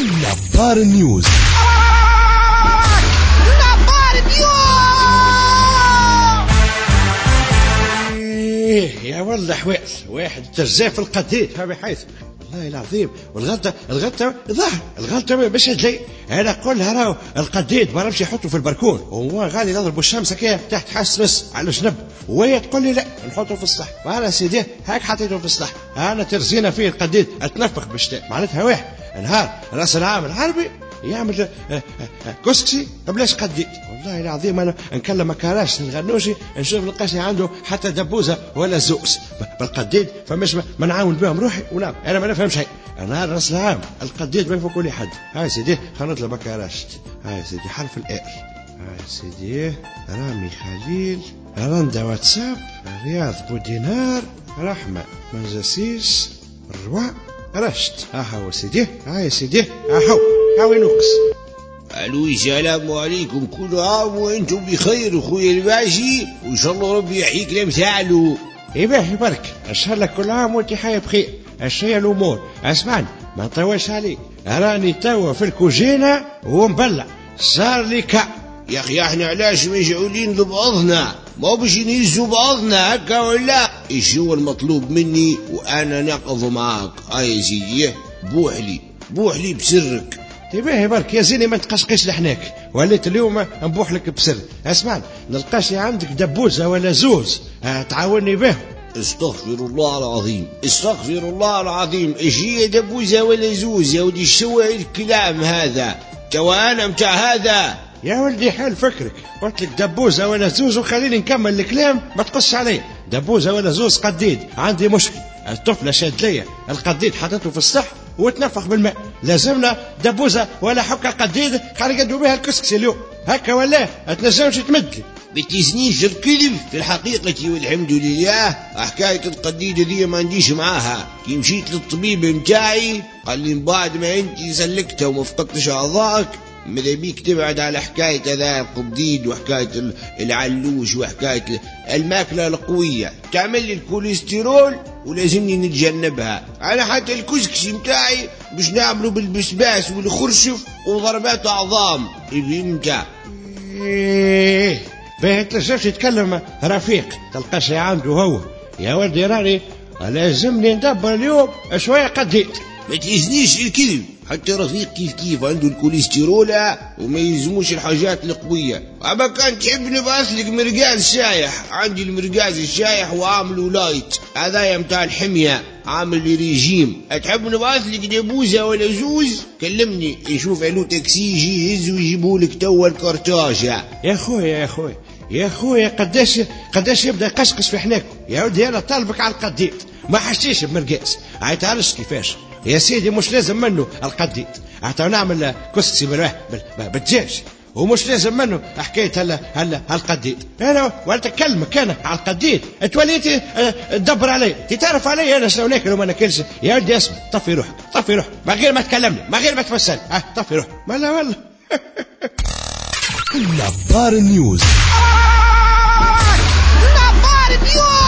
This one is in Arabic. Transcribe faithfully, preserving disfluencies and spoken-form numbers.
نظار نيوز. نظار نيوز. يا والله حواس واحد ترزاف القديد هذا حيث والله العظيم. والغلطة الغلطة ظهر الغلطة باش تجي أنا قولها راهو القديد ما نمشي يحطه في البركون وهو غالي نضرب الشمس كي تحت حسمس على الجنب وهي تقول لي لا نحطه في السطح. وانا سيدي هاك حطيته في السطح انا ترزينا فيه القديد اتنفخ بالشتاء معناتها واحد نهار راس العام العربي يعمل كسكسي بلاش قديد. والله العظيم انا نكلم كراش الغنوشي نشوف نلقاش عنده حتى دبوزه ولا زوس بالقديد فمش ما نعاون بهم روحي ونام انا ما نفهم شيء. نهار راس العام القديد ما يفوق لي حد. هاي سيدي خلينا نطلب كراش. هاي سيدي حرف الاي. هاي سيدي رامي خليل رندا واتساب رياض بودينار رحمه منجسيس الروا رشت. ها هو سيدي. هاي سيدي ها هو هاوي نقص. الو السلام عليكم كل عام وانتم بخير اخويا الباشي وان شاء الله ربي يحييك لمثاله. يباهي برك ان شاء الله كل عام وانت حي بخير. اش هي الامور اسمعني ما نطولش عليك راني توا في الكوجينه ومبلع صار لي كا. يا اخي احنا علاش مشغولين ببعضنا ما باش نهزوا بعضنا هكا ولا ايش هو المطلوب مني وانا نقض معاك. اي سيدي بوحلي بوحلي بسرك. تباهي برك يا زيني ما تقشقش لحناك وليت اليوم نبوح لك بسر. اسمعني نلقاش عندك دبوزه ولا زوز تعاوني به. استغفر الله العظيم استغفر الله العظيم. ايش هي دبوزه ولا زوز يا ولدي شوى الكلام هذا توا انا متاع هذا يا ولدي حال فكرك قلت لك دبوزه ولا زوز وخليني نكمل الكلام ما تقصش علي. دبوزه ولا زوز قديد عندي مشكل الطفله شاد ليا القديد حطيته في السطح وتنفخ بالماء لازمنا دبوزه ولا حكه قديد خلي يقدوا بها الكسكسي اليوم هكا ولا تنجمش تمد لي. بتزنيش الكذب في الحقيقة والحمد لله. حكاية القديد ذي ما عنديش معاها. كي مشيت للطبيب متاعي قال لي بعد ما انت سلكتها وما فقدتش اعضائك ماذا بيك تبعد على حكاية هذا القديد وحكاية العلوش وحكاية الماكلة القوية تعمل لي الكوليسترول ولازمني نتجنبها. على حتى الكسكسي متاعي باش نعمله بالبسباس والخرشف وضربات اعظام. فهمت؟ ايه باهي تنجمش يتكلم رفيق تلقاش عنده هو. يا ولدي راني لازمني ندبر اليوم شويه قديد. ما تيزنيش الكذب حتى رفيق كيف كيف عنده الكوليسترول وما يلزموش الحاجات القوية. أما كان تحب نبعث لك مرقاز شايح عندي المرقاز الشايح وعامله لايت هذا متاع الحمية عامل لي ريجيم. تحب نبعث لك دبوزة ولا زوز كلمني نشوف علو تاكسي يجي يهز ويجيبولك توا الكارتاج. يا خويا يا خويا يا خويا قداش قداش يبدا يقشقش في حناكم يا ودي انا طالبك على القديد ما حشتيش بمرقاس عيتعرفش كيفاش يا سيدي مش لازم منه القديد حتى نعمل كسكسي بالدجاج ومش لازم منه حكايه هلا هلا القديد. انا ولا تكلمك انا على القديد توليتي تدبر علي تتعرف علي انا شنو ناكل وما ناكلش. يا ولدي اسمع طفي روحك طفي روحك ما غير ما تكلمني ما غير ما تفسر اه طفي روحك ما لا والله. نظار نيوز. نظار نيوز.